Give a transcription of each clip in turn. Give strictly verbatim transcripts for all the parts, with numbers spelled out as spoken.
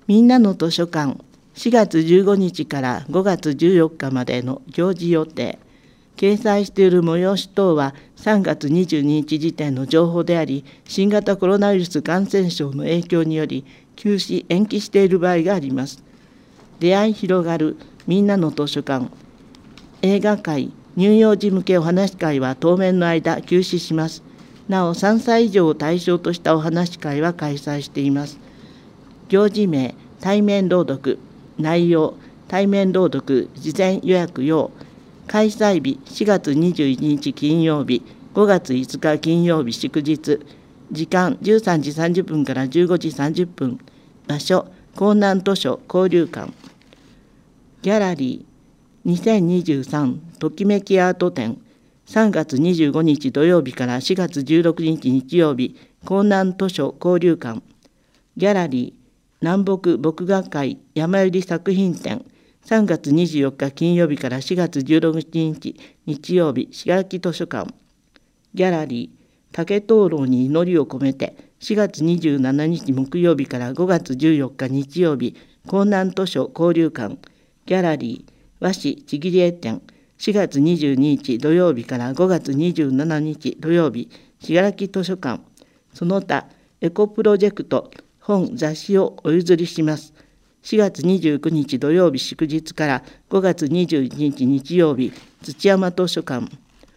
みんなの図書館、しがつじゅうごにちからごがつじゅうよっかまでの行事予定。掲載している催し等はさんがつにじゅうににち時点の情報であり、新型コロナウイルス感染症の影響により休止・延期している場合があります。出会い広がるみんなの図書館、映画会、乳幼児向けお話会は当面の間休止します。なおさんさい以上を対象としたお話会は開催しています。行事名、対面朗読、内容、対面朗読事前予約用、開催日しがつにじゅういちにち金曜日、ごがついつか金曜日祝日、時間じゅうさんじさんじゅっぷんからじゅうごじさんじゅっぷん、場所、江南図書交流館、ギャラリー、にせんにじゅうさんときめきアート展、さんがつにじゅうごにち土曜日からしがつじゅうろくにち日曜日、江南図書交流館、ギャラリー、南北牧学会山寄り作品展、さんがつにじゅうよっか金曜日からしがつじゅうろくにち日曜日、信楽図書館、ギャラリー、竹灯籠に祈りを込めて、しがつにじゅうしちにち木曜日からごがつじゅうよっか日曜日、江南図書交流館、ギャラリー、和紙ちぎり絵展、しがつにじゅうににち土曜日からごがつにじゅうしちにち土曜日、信楽図書館、その他エコプロジェクト、本雑誌をお譲りします。しがつにじゅうくにち土曜日祝日からごがつにじゅういちにち日曜日、土山図書館。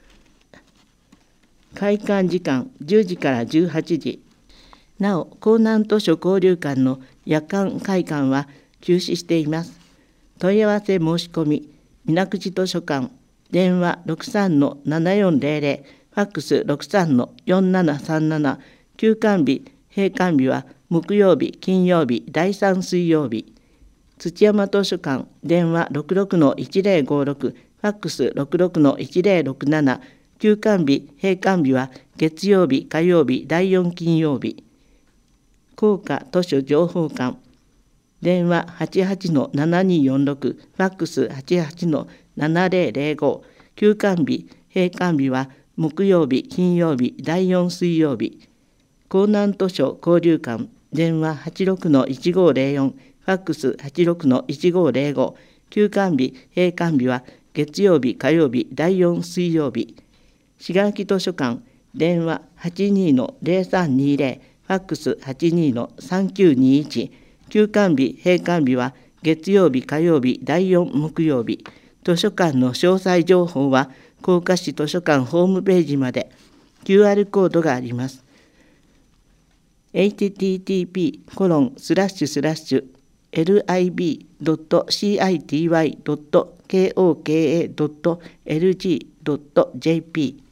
開館時間じゅうじからじゅうはちじ。なお、江南図書交流館の夜間開館は休止しています。問い合わせ申し込み、水口図書館、電話 ろくさんのななよんぜろぜろ、ファックス ろくさんのよんななさんなな、休館日、閉館日は木曜日、金曜日、だいさん水曜日。土山図書館、電話 ろくろくのいちぜろごろく、ファックス ろくろくのいちぜろろくなな、休館日、閉館日は月曜日、火曜日、だいよん金曜日。高価図書情報館、電話 はちはちのななによんろく、ファックス はちはちのななぜろぜろご、休館日、閉館日は木曜日、金曜日、だいよん水曜日。江南図書交流館、電話 はちろくのいちごぜろよん、ファックス はちろくのいちごぜろご、休館日、閉館日は月曜日、火曜日、だいよん水曜日。信楽図書館、電話 はちにのぜろさんにぜろ、ファックス はちにのさんきゅうにいち、休館日、閉館日は月曜日、火曜日、だいよん木曜日。図書館の詳細情報は甲賀市図書館ホームページまで キューアール コードがあります。エイチティーティーピーコロンスラッシュスラッシュエルアイビードットシーアイティーワイドットケーオーケーエードットエルジードットジェーピー